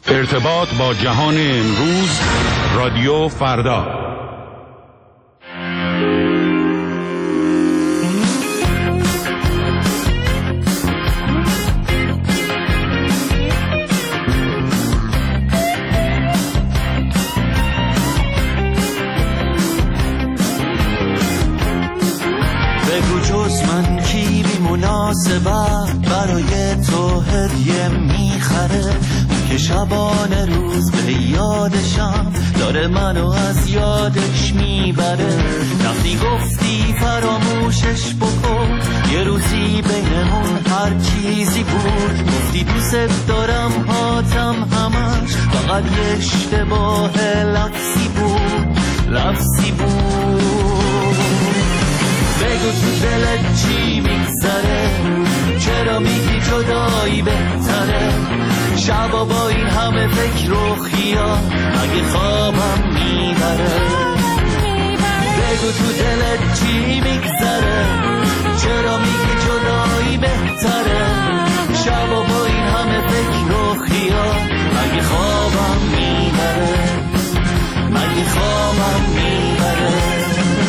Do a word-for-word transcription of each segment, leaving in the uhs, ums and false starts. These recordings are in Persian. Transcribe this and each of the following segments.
ارتباط با جهان امروز، رادیو فردا. بگو جز من کی بی مناسبت برای تو هدیه میخره، که شبانه روز به یادشم داره منو از یادش میبره. وقتی گفتی فراموشش بکن، یه روزی بینمون هر چیزی بود. گفتی دوست دارم هاتم همش فقط یه اشتباه لفظی بود، لفظی بود. بگو تو دلت چی میگذره، چرا میگی جدایی بهتره؟ شبا با این همه فکر و خیال مگه خوابم میبره؟ بگو تو دلت چی میگذره، چرا میگی جدایی بهتره؟ شبا با این همه فکر و خیال مگه خوابم میبره؟ مگه خوابم میبره؟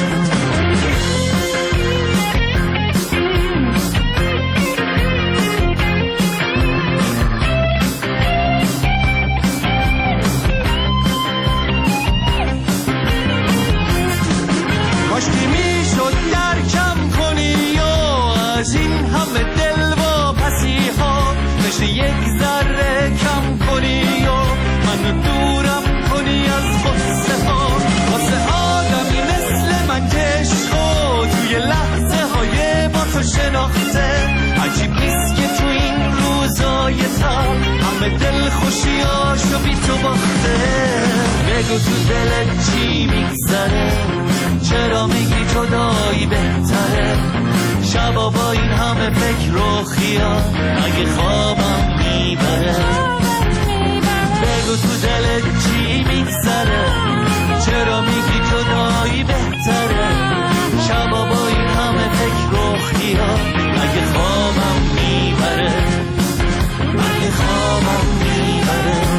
کاشکی میشد درکم کنی یا از این همه دل و پسی ها مثل یک ذره کم کنی یا منو دورم کنی از غصه ها. واسه آدمی مثل من که عشقو توی لحظه های با تو شناخته، عجیب نیست که تو این روزای تر همه دل خوشیاشو بی تو باخته. بگو تو دلت چی میگذره، چرا میگی جدایی بهتره؟ شبا با این همه فکر و خیال اگه خوابم میبره؟ بگو تو دلت چی میگذره، چرا میگی جدایی بهتره؟ شبا با این همه فکر و خیال اگه خوابم میبره؟ اگه خوابم میبره؟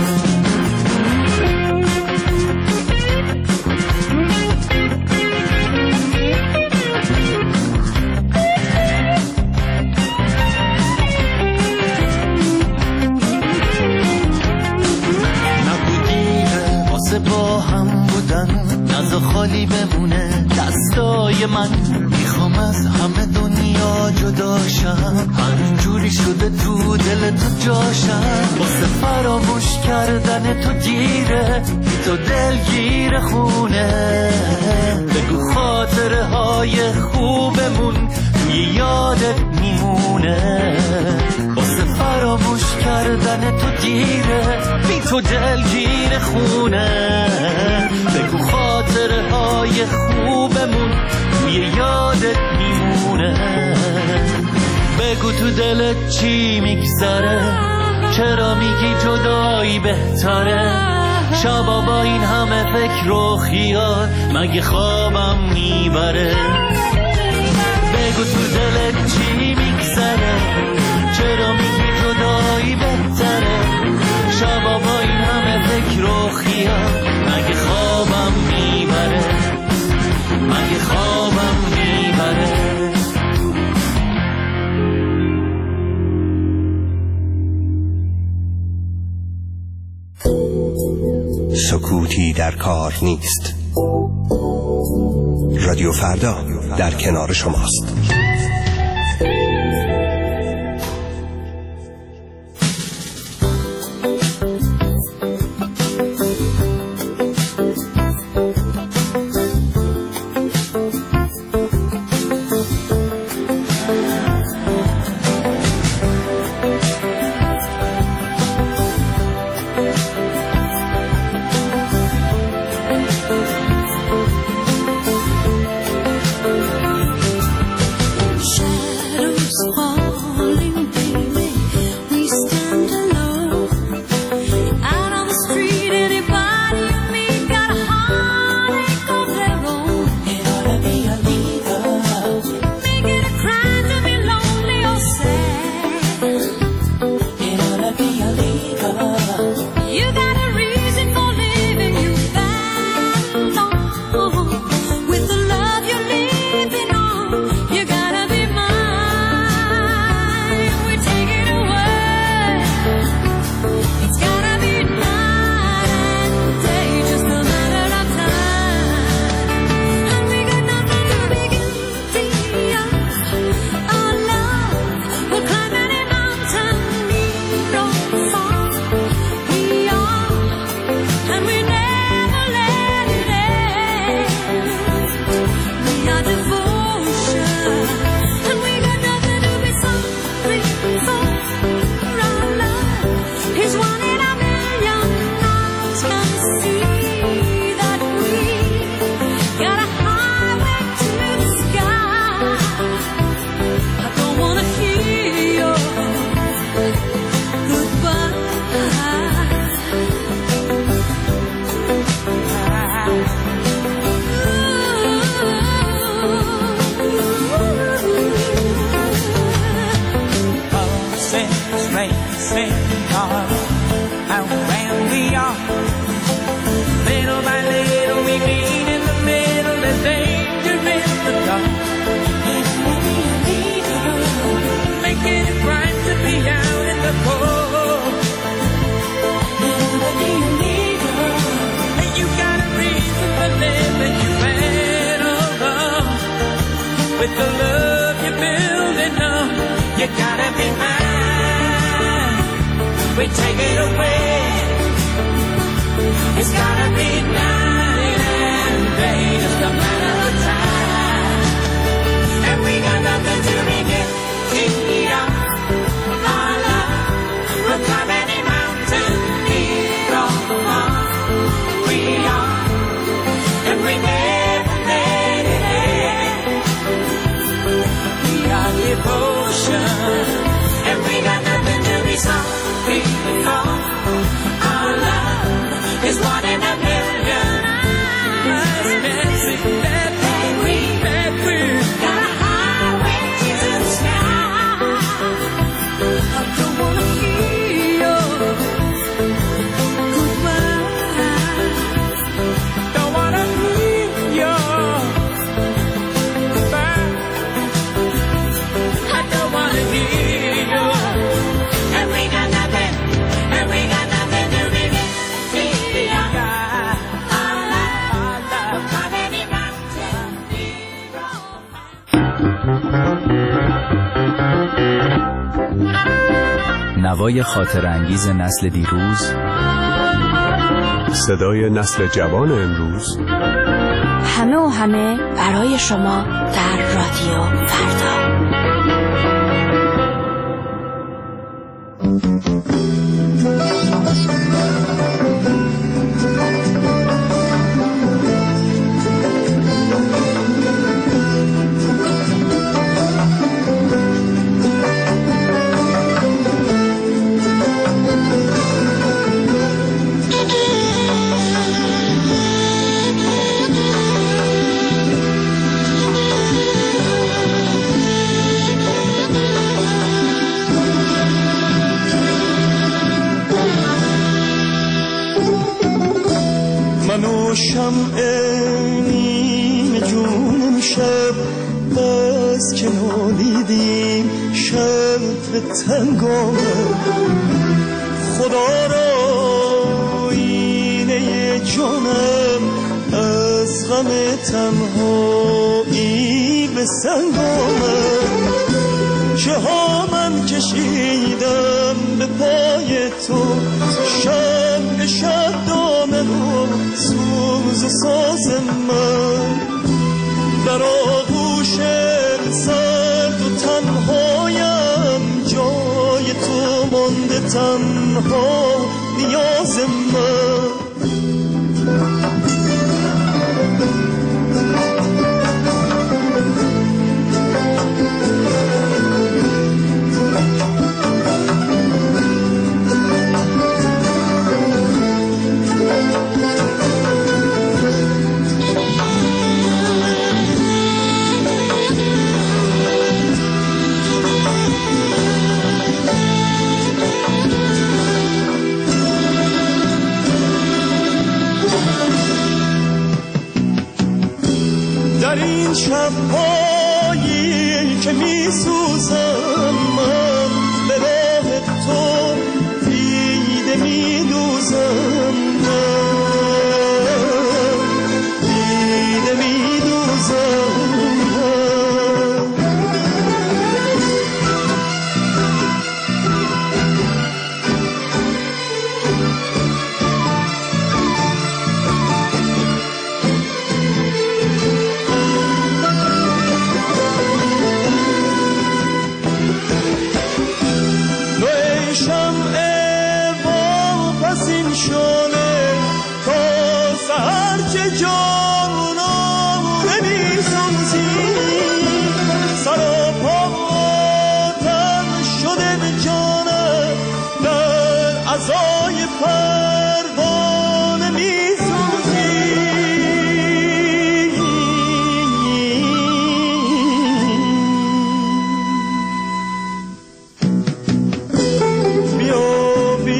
با هم بودن نزا خالی بمونه دستای من، میخوام از همه دنیا جداشم، همینجوری شده تو دل تو جاشم. واسه فراموش کردن تو دیره، تو دلگیر خونه. بگو خاطره های خوبمون توی یادت میمونه. واسه فراموش کردن تو دیره، بی تو دلگیر خونه. بگو خاطره های خوبمون توی یادت میمونه. بگو تو دلت چی میگذره، چرا میگی جدایی بهتره؟ شبا با این همه فکر و خیال مگه خوابم میبره؟ بگو تو دلت چی میگذره، چرا میگی جدایی بهتره؟ شبا با این همه فکر و خیال مگه خوابم میبره؟ مگه خوابم میبره؟ سکوتی در کار نیست. رادیو فردا در کنار شماست. are and where we are. Little by little we meet in the middle. There's danger in the dark. Making it right to be out in the cold. And you got a reason for living. You ran along with the love you're building up. You gotta be mine. We take it away. It's gotta be night and day, just a matter of time. And we got nothing to begin. Our love will climb any mountain. Here on the wall we are, and we never let it end. We are devotion, and we got nothing to be sorry for. Our love is one in a million. That's magic that we, that we got a highway to the sky. I don't wanna hear your goodbye. Don't wanna hear your goodbye. I don't wanna hear your. And we got nothing, and we got nothing to begin. We are our love, our love, how many mountains we نوای خاطر انگیز نسل دیروز، صدای نسل جوان امروز، همه و همه برای شما در رادیو فردا. شمع نیم جونم شب بس که نالیدیم شب تنگامه خدا را اینه جانم از غم تنهایی به سنگامه چه ها من کشیدم به پای تو شب شب دامه رو سوز و ساز من در آغوش سرد و تنهایم جای تو مانده تنها نیاز من در این شب‌هایی که می‌سوزم من به راه تو دیده می‌دوزم من دیده می‌دوزم بیا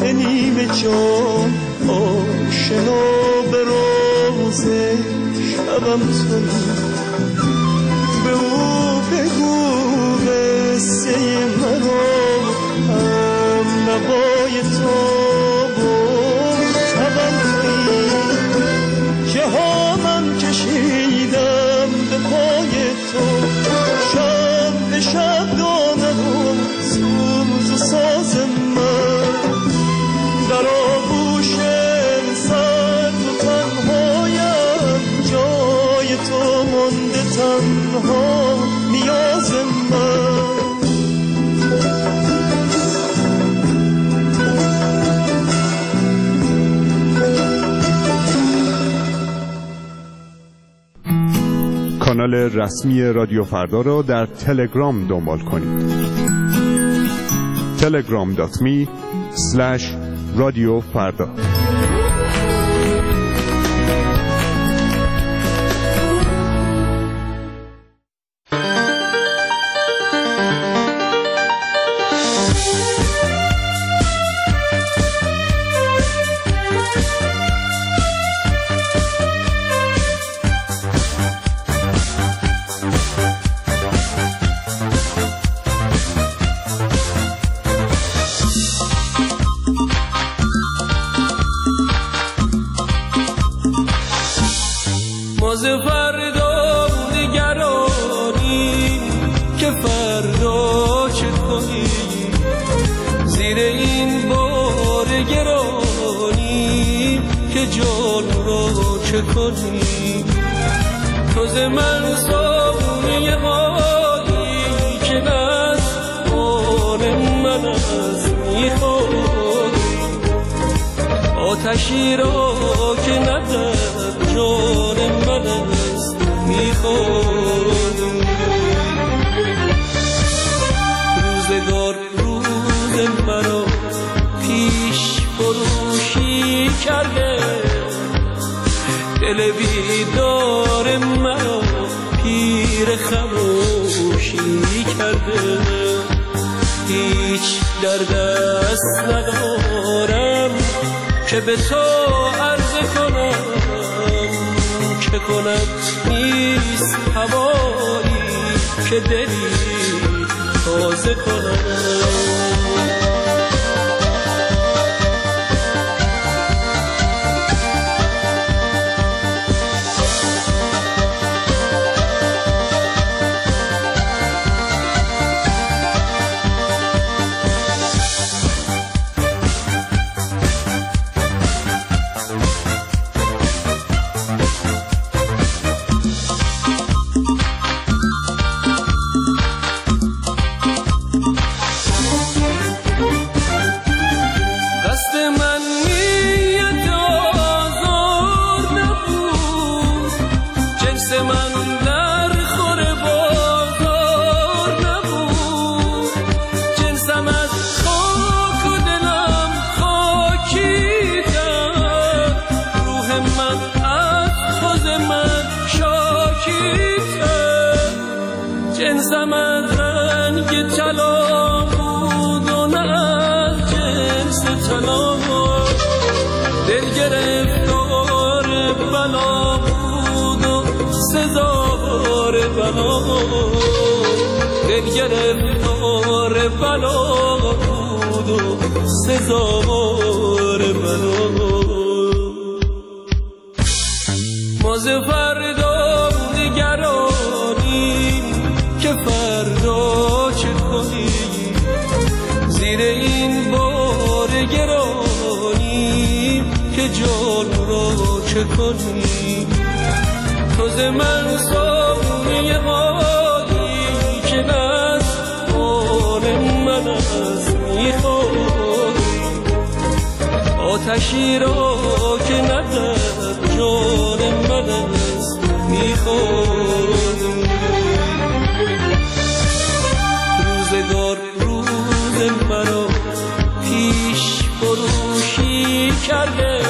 به نیمه جان آشنا به روز شبم تویی. به او بگو قصه مرا هم نوای تو و شبم تویی. که ها من کشیدم به پای تو شب به شب دانم و سوز و ساز من در آغوش سر و تنهایم جای تو مانده تنها نیاز من. کانال رسمی رادیو فردا را در تلگرام دنبال کنید. تلگرام دات می اسلش رادیو فردا. باز فردا نگرانی که فردا چه کنی، زیر این بار گرانی که جان را چه کنی. تو ز من سایه هایی که از آن من از میخوری، آتشی را که ندر جان من است میخوری. روزگار روز مرا پیش فروشی کرده، دل بیدار مرا پیر خموشی کرده. هیچ در دست ندارم که به تو عرض کنم، چه کنم نیست هوایی که دلی تازه کنم. جنسم از رنگ طلا بود و نه از جنس طلا، دل گرفتار بلا بود و سزار بلا، دل گرفتار بلا بود و سزار بلا. ما ز فردا نگرانی که فردا چه کنی، زیر این بار گرانی که جان را چه کنی. تو ز من سایه هایی که از آن من از میخوری، آتشی را که ندر جان من از میخوری. روزگار روز مرا پیش فروشی کرده،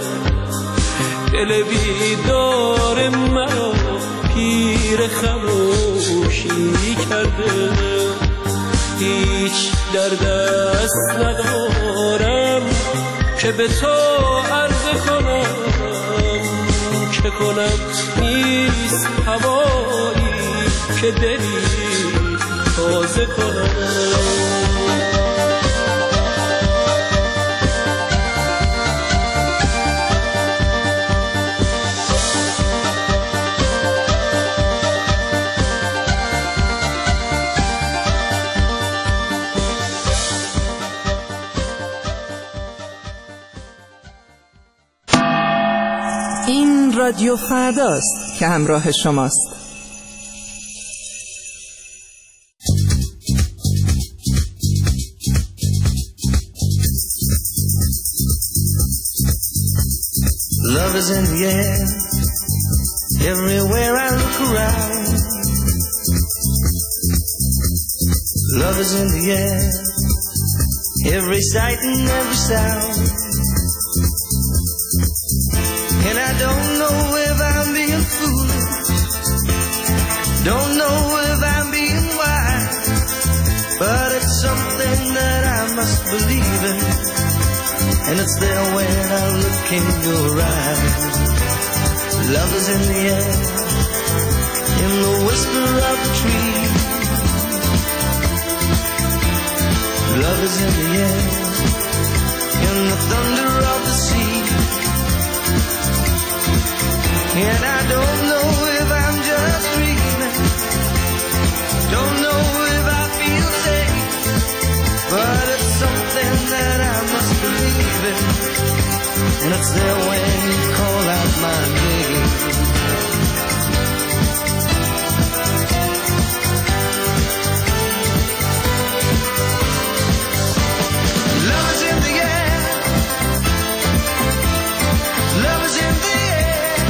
دل بیدار مرا پیر خموشی کرده. هیچ در دست ندارم که به تو عرضه کنم، که کنم نیست هوایی که دلی تازه کنم. این رادیو فرداست که همراه شماست. Love is in the air, everywhere I look around. Love is in the air, every sight and every sound. And I don't know if I'm being foolish, don't know if I'm being wise, but it's something that I must believe in, and it's there when I look in your eyes. Love is in the air, in the whisper of the tree. Love is in the air, in the thunder of the sea. And I don't know if I'm just dreaming, don't know if I feel safe, but it's something that I must believe in, and it's there when you call out my name. Love is in the air, love is in the air.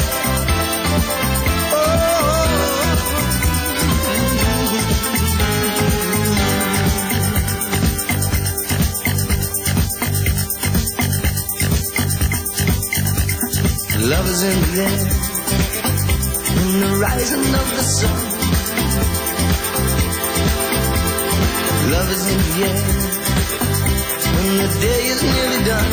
Love is in the air, in the rising of the sun. Love is in the air, when the day is nearly done.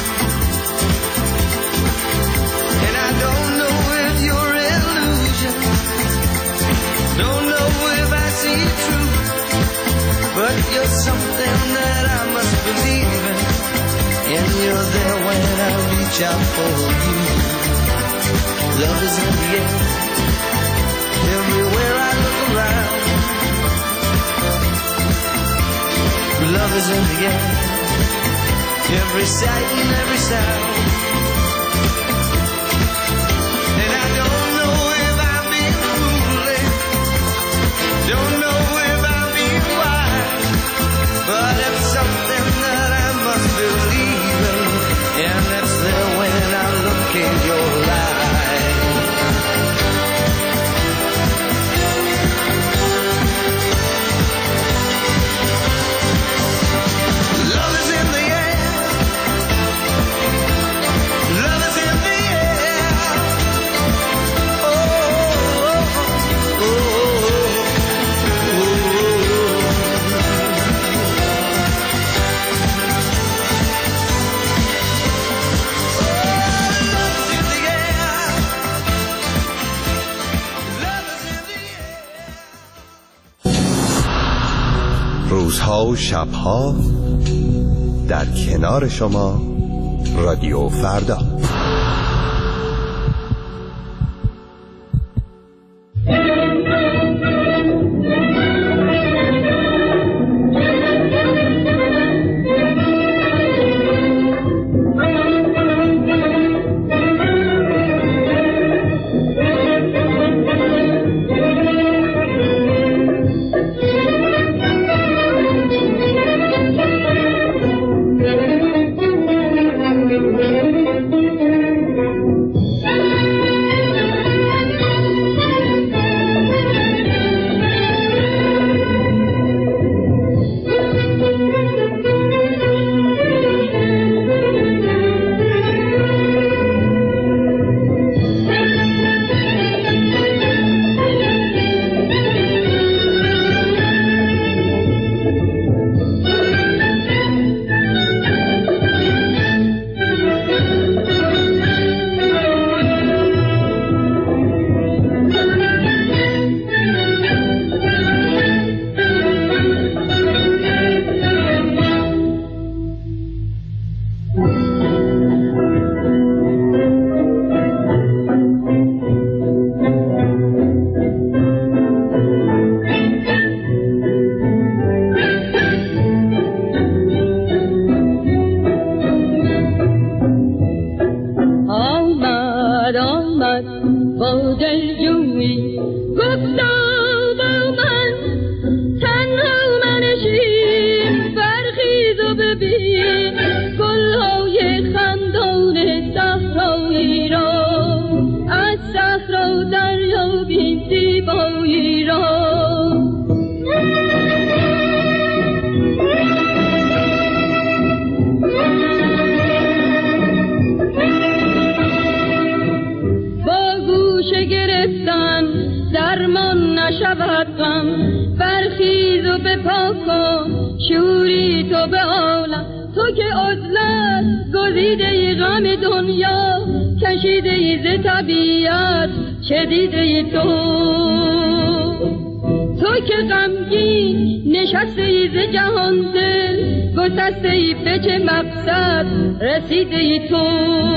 And I don't know if you're illusion, don't know if I see it true, but you're something that I must believe in, and you're there when I reach out for you. Love is in the air, everywhere I look around. Love is in the air, every sight and every sound. And I don't know if I'm being foolish, don't know if I'm being wise, but it's something that I must believe in, and that's there when I look in your eyes. Love is in the air, love is in the air. Oh, oh, oh, oh, روزها و شبها در کنار شما رادیو فردا. Thank you. غم برخیز و به پا کن شوری تو به عالم تو که عزلت گزیده ای غم دنیا کشیده ای ز طبیعت شدیده ای تو تو که غمگین نشسته ای ز جهان دل گسسته ای به چه مقصد رسیده ای تو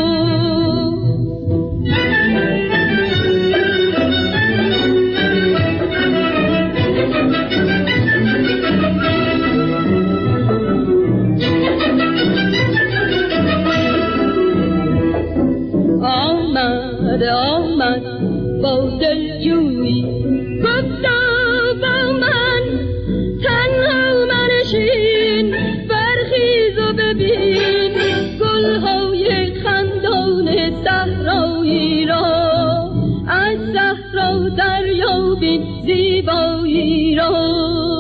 آمد آمد با دلجویی گفتا با من تنها منشین برخیز و ببین گلهای خندان صحرایی را از صحرا دریابین زیبایی را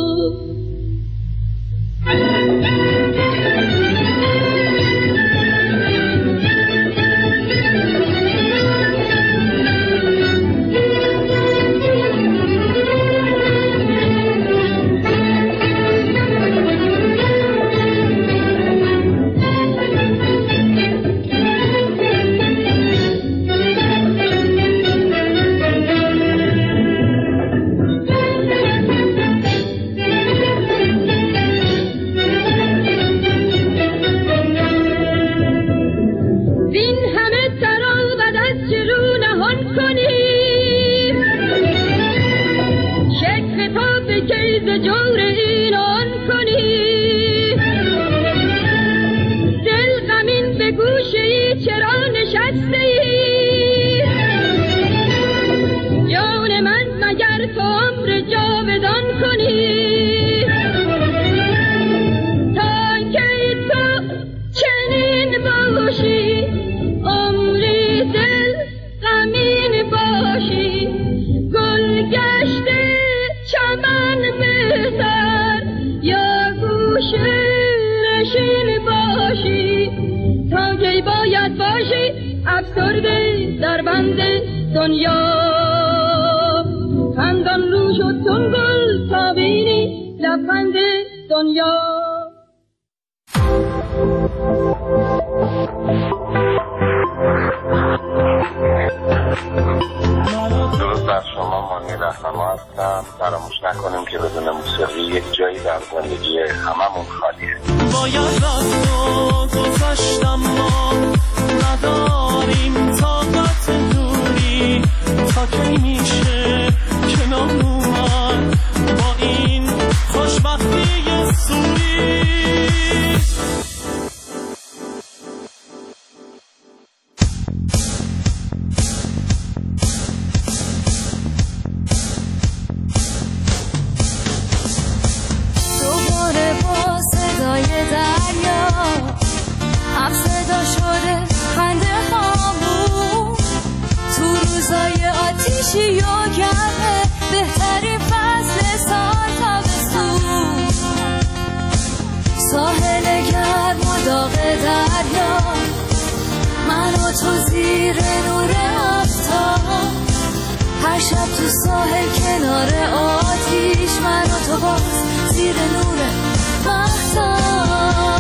در بند دنیا خندان رو شد چون گل تا بینی لبخند دنیا درود بر شما، مانی رهنما هستم. فراموش نکنیم که بدون موسیقی یک جایی در زندگی هممون خالیه. باید رفت و گذشتم ما نداریم طاقت دوری تا کی میشه کنار اومد با این خوشبختی سوری دوباره با صدای دریا اب صدا شده خنده هامون تو روزای آتیشی و گرمه بهترین فصل سال تابستون ساحل گرم و داغ دریا من و تو زیر نور آفتاب هر شب تو ساحل کنار آتیش من و تو باز زیر نور مهتاب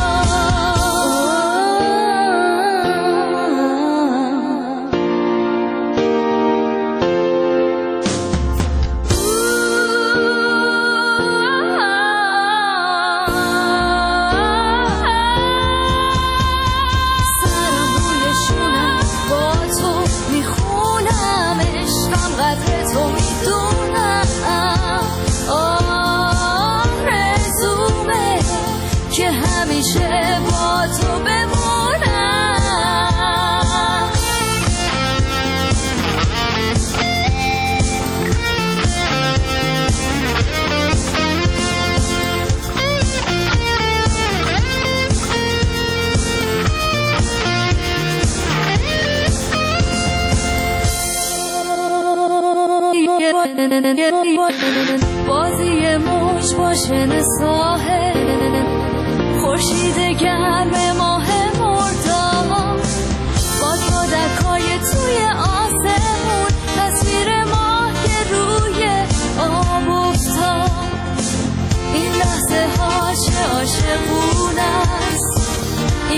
بازی موج باشن ساحل خورشید گرم ماه مرداد با کودکای توی آسمون تصویر ماه که روی آب افتاد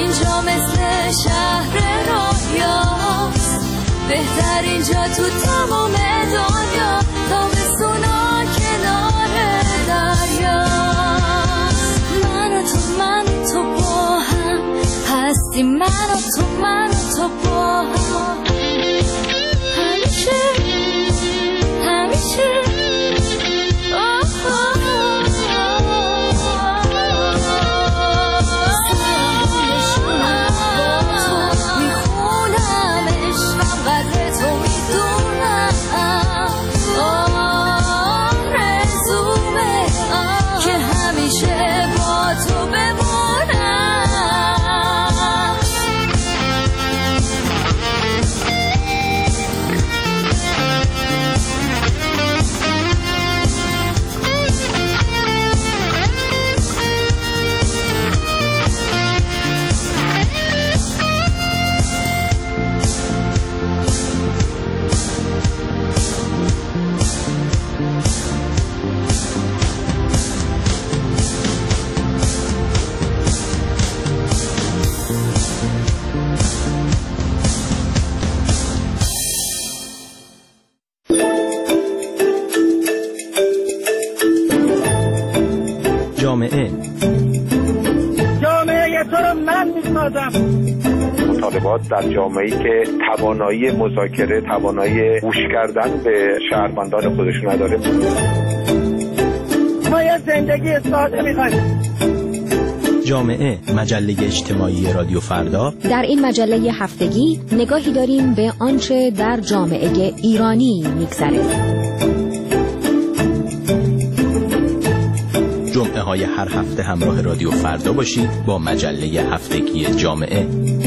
اینجا مثل شهر رویاست، بهترین جا تو تمام دنیا، تابستونا کنار دریاست. من و تو من و تو با هم هستی، من و تو من و تو با هم همیشه همیشه. جامعه جامعه تو رو من میسازم. مطالبات در جامعه‌ای که توانایی مذاکره، توانایی گوش کردن به شهروندان خودش نداره. ما یه زندگی ساده می‌خوایم. جامعه، مجله اجتماعی رادیو فردا. در این مجله هفتگی نگاهی داریم به آنچه در جامعه ایرانی می‌گذره. جمعه های هر هفته همراه رادیو فردا باشید با مجله هفتگی جامعه.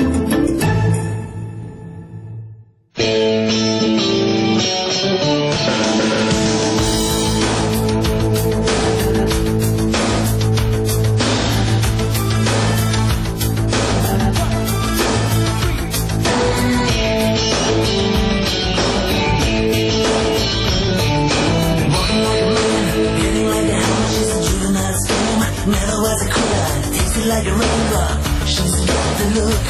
Like a raindrop, she's got the look.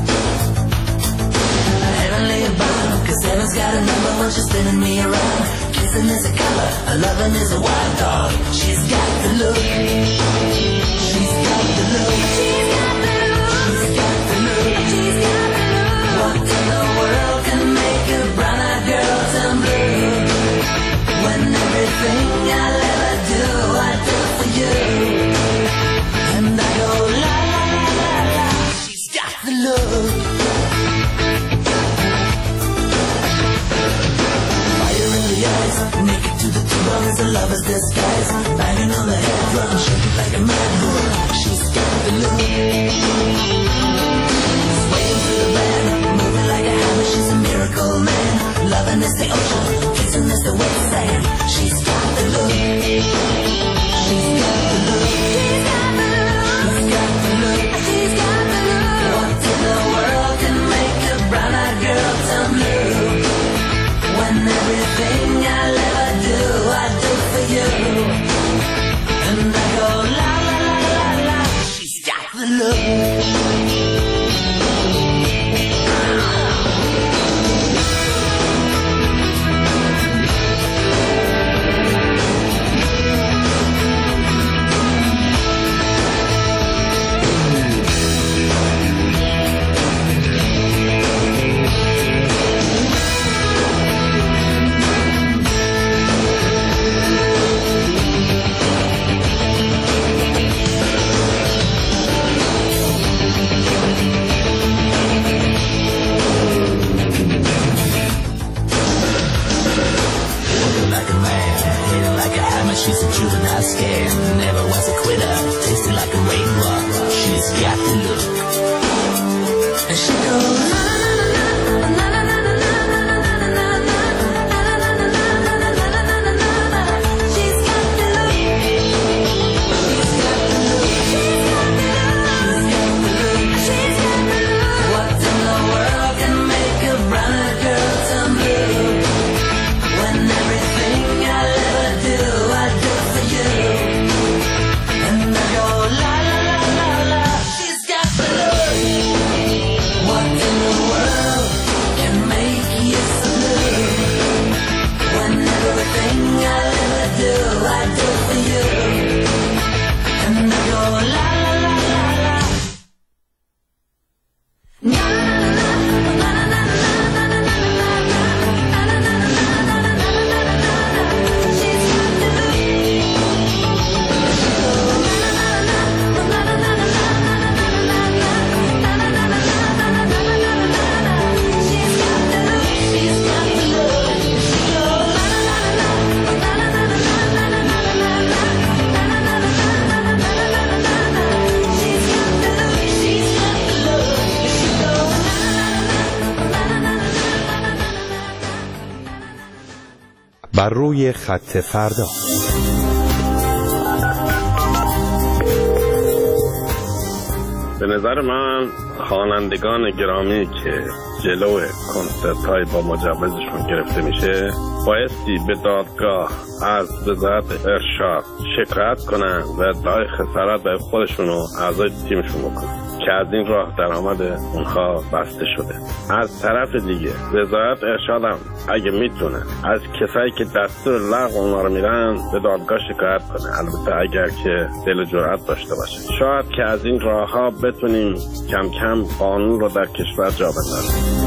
Heavenly bound, cause heaven's got a number when she's spinning me around. Kissing is a color, a loving is a wild dog. She's got the look. She's got the look. She's got the look. She's got the look. She's got the look. What in the world can make a brown-eyed girl turn blue? When everything I'll ever do, I do for you. And I go la la la la la. She's got the look. Fire in the eyes, naked to the bone is a lover's disguise. Banging on the head drum, shaking like a mad bull. She's got the look. Swaying through the band, moving like a hammer. She's a miracle man. Loving is the ocean, kissing is the wet sand. She's got the look. She's got the look. She's got the look. She's got the look. She's got the look. What in the world can make a brown-eyed girl turn blue? When everything I'll ever do, I do for you. And I go la la la la la. She's got the look. She's a juvenile scam, never was a quitter, tasting like a raindrop. She's got the look. And she goes la la la la la la la la la la la. She's got the look. She's got the look. She's got the look. She's got the look. What in the world can make a brown-eyed girl turn blue? When everything I'll ever do, I do for you. And I go la la la la la. She's got the look. بر روی خط فردا. به نظر من خوانندگان گرامی که جلو کنسرت های با مجوزشون گرفته میشه بایستی به دادگاه از وزارت ارشاد شکایت کنن و دای خسارت به خودشون و اعضای تیمشون بکنن که از این راه درآمد اونها بسته شده. از طرف دیگه وزارت ارشاد هم اگه میتونه از کسایی که دستور لغو اونها رو میرن به دادگاه شکایت کنه، البته اگر که دل و جرأت داشته باشه. شاید که از این راه ها بتونیم کم کم قانون رو در کشور جا بندازیم.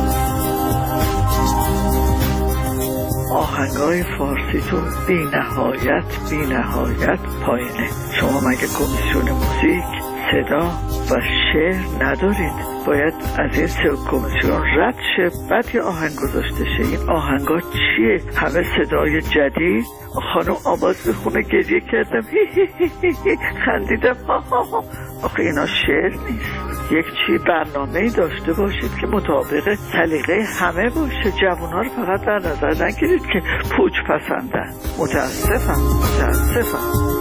آهنگای فارسی تو بی نهایت بی نهایت پایینه. شما مگه کمیسیون موزیک، صدا و شعر ندارید؟ باید از این سه کمیسیون رد شه، بعد یه آهنگ گذاشته شه. این آهنگا چیه؟ همه صدای جدید. خانم آواز بخونه گریه کردم هی هی هی هی خندیدم ها ها ها. آخه اینا شعر نیست. یک چی برنامه‌ای داشته باشید که مطابق سلیقه همه باشه. جوان‌ها رو فقط در نظر نگیرید که پوچ پسندن. متاسفم متاسفم.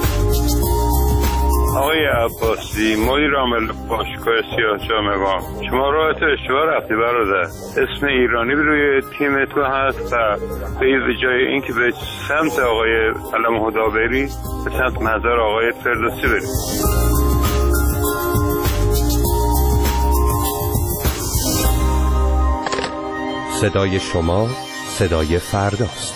آقای عباسی، مدیر عامل باشگاه سیاه جامگان، شما راحت اشتباه رفتی برادر. اسم ایرانی روی تیم تو هست و به جای اینکه به سمت آقای علم هدا بری، به سمت مزار آقای فردوسی بری. صدای شما صدای فرداست.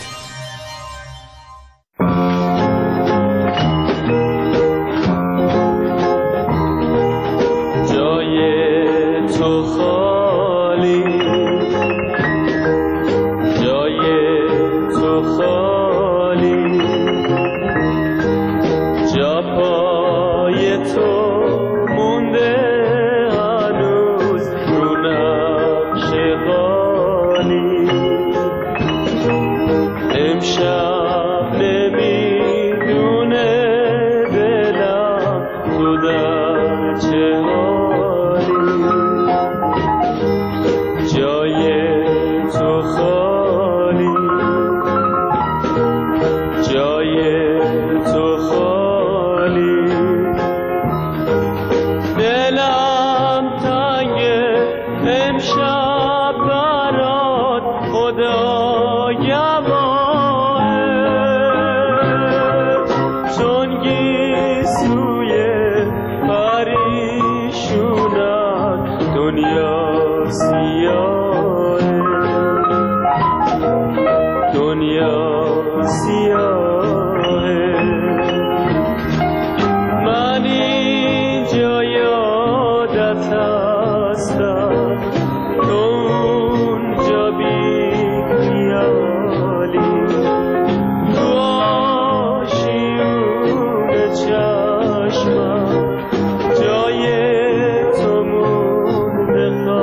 جای تو مونده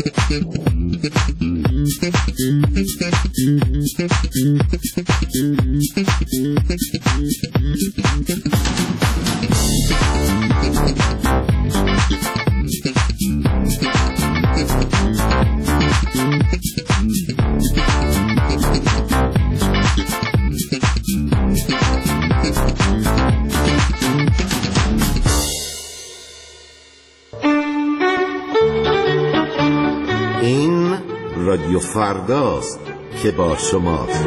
این رادیو فرداست که با شماست.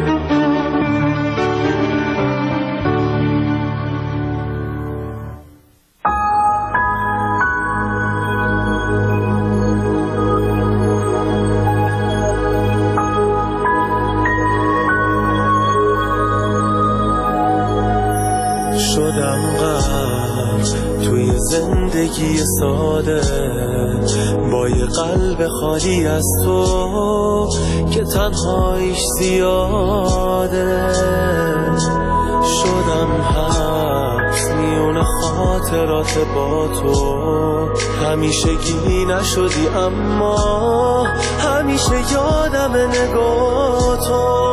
شدم غرق توی زندگی ساده با یه قلب خالی از تو که تنهاییش زیاده. شدم حبس میون خاطرات با تو، همیشگی نشدی اما همیشه یادم نگاه تو.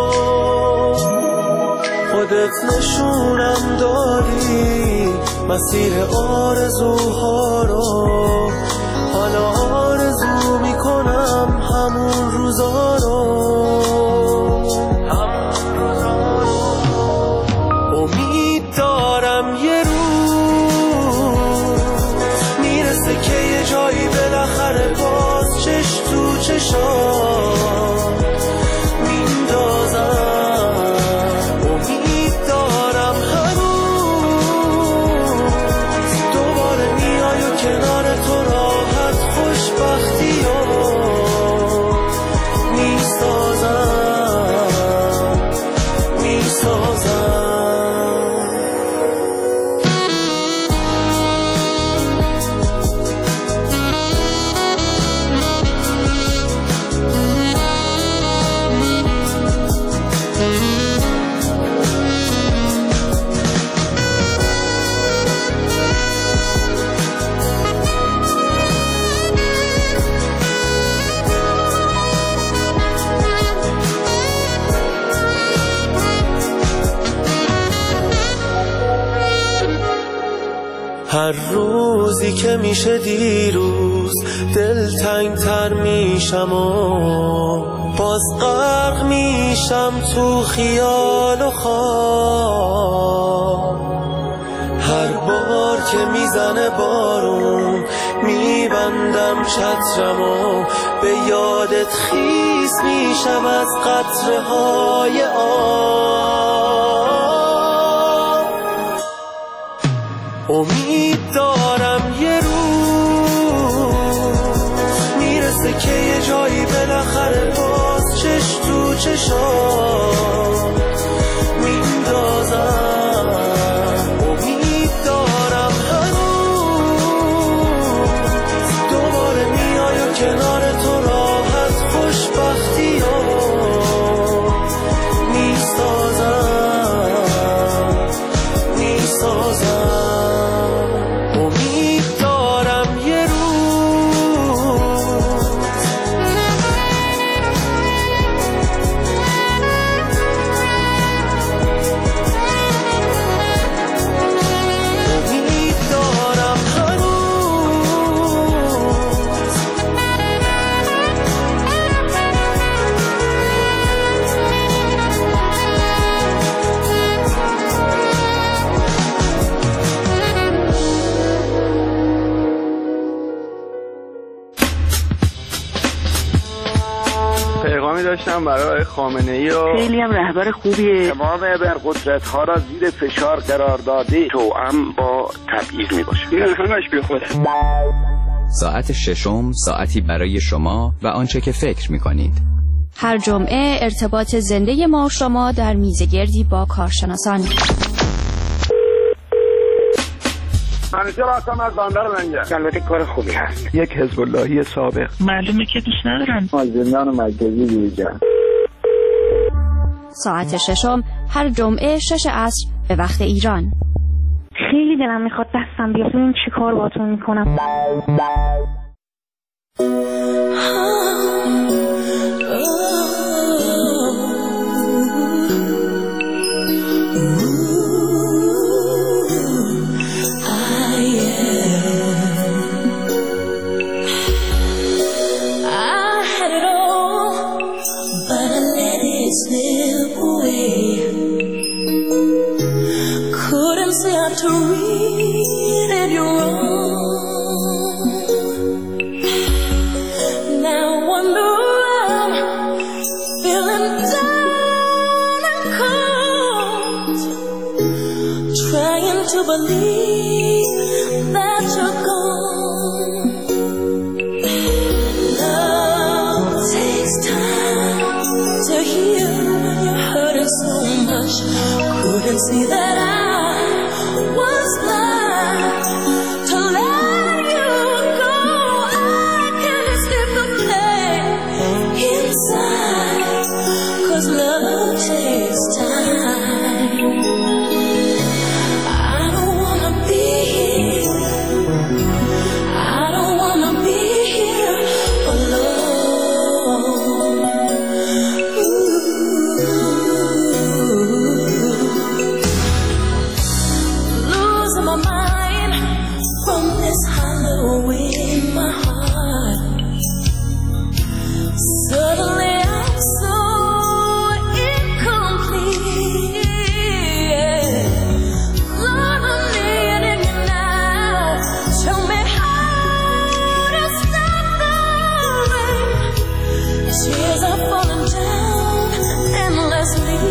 خودت نشونم دادی مسیر آرزوها رو، حالا آرزو میکنم همون روزا رو. امید دارم یه روز میرسه که یه جایی بالاخره باز چش تو چشام میندازم. کنار تو راحت خوشبختی رو میسازم میسازم. هر روزی که میشه دیروز دلتنگ تر میشم و باز غرق میشم تو خیال و خواب. هر بار که میزنه بارون میبندم چترم و به یادت خیس میشم از قطره های آب. امید دارم یه روز میرسه که یه جایی بالاخره باز چش تو چشام میندازم. امید دارم هنوز دوباره میای و کنار تو راحت خوشبختی رو میسازم میسازم. داشتم برای خامنه‌ای و خیلی هم رهبر خوبیه. تمام ابرقدرت‌ها را زیر فشار قرار داده توأم با تبعیض میباشه. این همش بی خوده. ساعت ششم ساعتی برای شما و آنچه که فکر میکنید. هر جمعه ارتباط زنده ما و شما در میزگردی با کارشناسان. همیشه راستم از بندر منگه. البته کار خوبی هست. یک حزب اللهی سابق. معلومه که دوست ندارن. از زندان مرکزی دیگه. ساعت ششم هر جمعه شش عصر به وقت ایران. خیلی دلم میخواد دستم بیاد. این چی کار باتون میکنم؟ believe that you're gone. Love takes time to heal when you're hurting so much. Couldn't see that I was blind to let you go. I can't stop the pain inside, 'cause love takes time. I don't wanna be here, I don't wanna be here alone. Losing my mind from this hollow in my heart. Suddenly I'm so incomplete. Lord, I'm needing you now. Tell me how to stop the rain. Tears are falling down endlessly.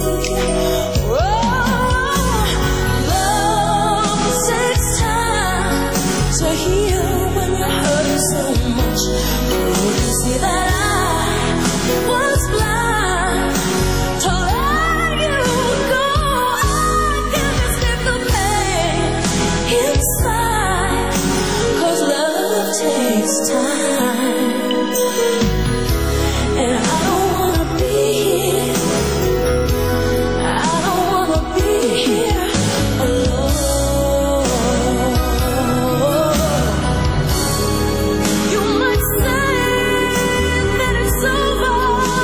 Love takes time to heal when you're hurting so much. Couldn't see that I was blind to let you go. I can't escape the pain inside, 'cause love takes time. And I don't wanna be here, I don't wanna be here alone. You might say that it's over,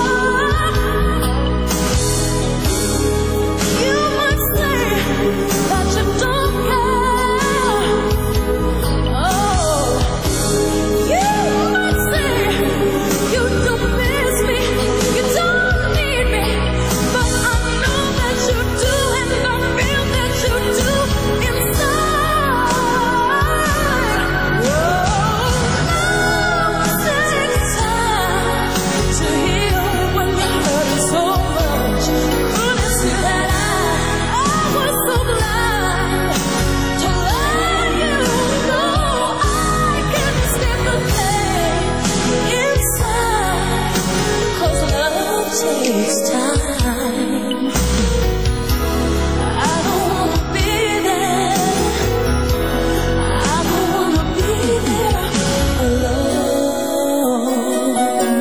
you might say that you don't care. Oh, you might say you don't miss me, you don't need me, but I know that you do, and I feel that you do inside. Love takes time to heal when you're hurting so much. Couldn't see that I, I was so blind to let you go. I can't escape the pain inside, 'cause love takes time. I don't wanna be there, I don't wanna be there alone.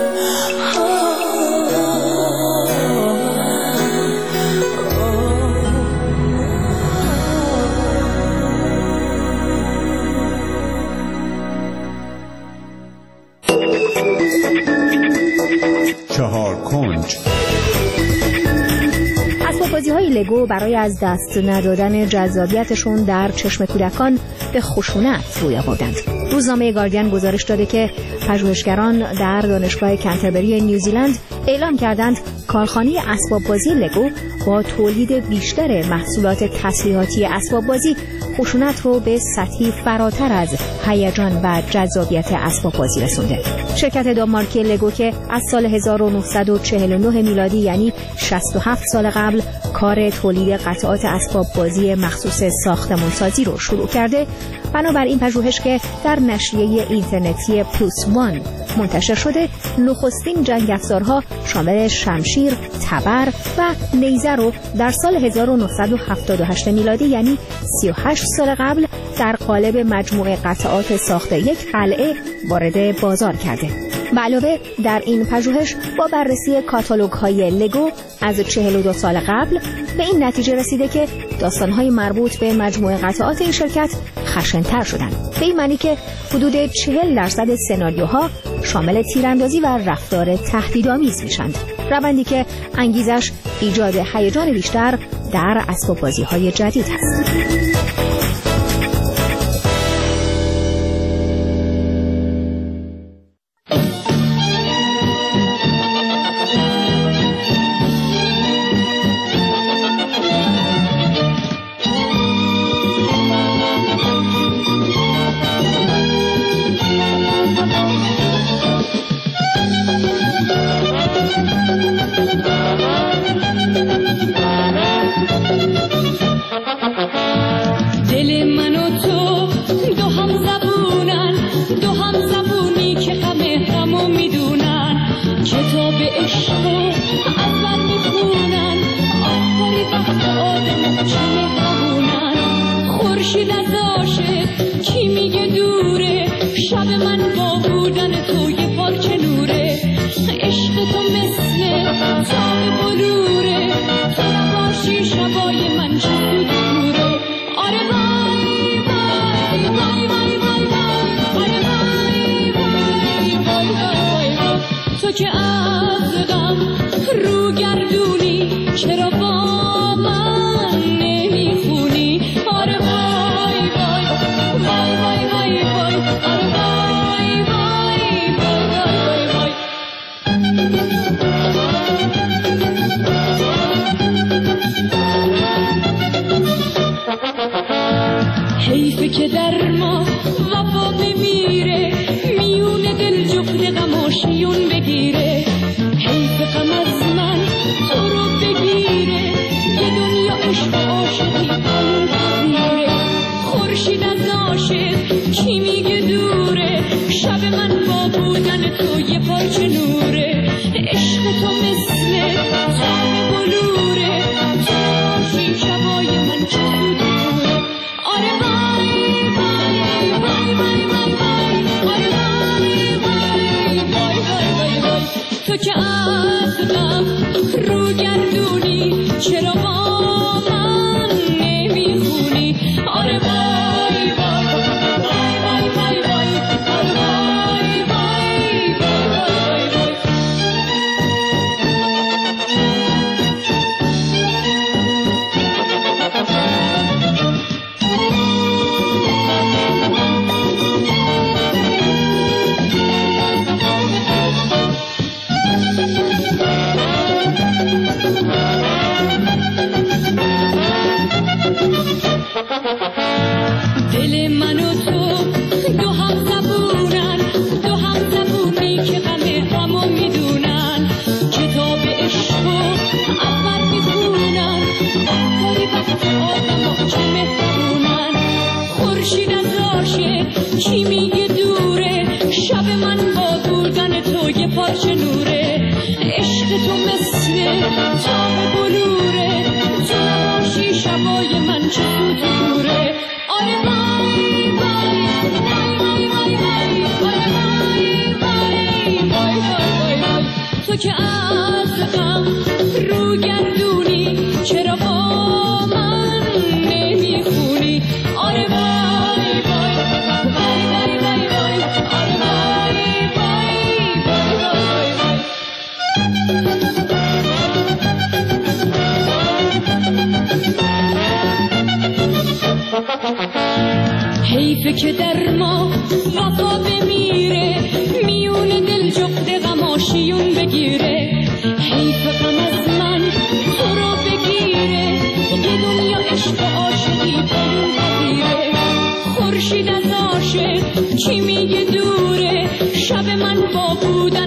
چهار کنج. اسباب‌بازی‌های لگو برای از دست ندادن جذابیتشون در چشم کودکان به خشونت روی آوردند. روزنامه گاردین گزارش داده که پژوهشگران در دانشگاه کنتربری نیوزیلند اعلام کردند کارخانه اسباب‌بازی لگو با تولید بیشتر محصولات تسلیحاتی اسباب‌بازی خشونت رو به سطحی فراتر از هیجان و جذابیت اسباب‌بازی رسونده. شرکت دانمارکی لگو که از سال هزار و نهصد و چهل و نه میلادی یعنی شصت و هفت سال قبل کار تولید قطعات اسباب‌بازی مخصوص ساختمانسازی رو شروع کرده، بنابر این پژوهش که در نشریه اینترنتی پلوس وان منتشر شده، نخستین جنگ افزارها شامل شمشیر، تبر و نیزه رو در سال هزار و نهصد و هفتاد و هشت میلادی یعنی سی و هشت سال قبل در قالب مجموعه قطعات ساخت یک قلعه وارد بازار کرده. به علاوه در این پژوهش با بررسی کاتالوگ‌های لگو از چهل و دو سال قبل به این نتیجه رسیده که داستان‌های مربوط به مجموعه قطعات این شرکت خشن‌تر شدند. به این معنی که حدود چهل درصد سناریوها شامل تیراندازی و رفتار تهدیدآمیز میشند. روندی که انگیزش ایجاد هیجان بیشتر در اسباب‌بازی‌های جدید است. تو که از غم رو گردونی چرا با من نمیخونی آره وای وای وای وای وای وای آره وای وای وای وای وای حیفه که در ما وفا بمیره میون دل جفت غماشیون بگیره حیف غم از من تو رو بگیره یه دنیا عشق و عاشقی اون بگیره خورشید از عاشق کی میگه دوره شب من با بودن تو یه پارچه نوره عشق تو مثل تاب بلوره تو باشی شبای من چه سود دوره آره وای وای وای وای وای وای آره وای وای وای وای وای تو که از غم رو گردونی چرا با من نمیخونی آره وای وای وای وای وای وای آره وای وای وای وای وای دل من و تو دو هم زبونن دو هم زبونی که غم غمو میدونن کتاب عشق و اول میخونن آخری وقت آدم ها چه مهربونن خورشید از عاشق کی میگه دوره شب من با بودن تو یه پارچه نوره عشق تو مثل تاب بلوره تو نباشی شبای من چه سود دوره آره وای وای وای وای وای وای آره وای وای وای وای وای تو که از غم رو گردونی چرا با من نمیخونی آره وای وای وای وای وای وای آره وای وای وای وای حیفه که در ما وفا بمیره میون دل جفت غماشیون بگیره حیف غم از من تو رو بگیره یه دنیا عشق و عاشقی برون بگیره خورشید از عاشق کی میگه دوره شب من با بودن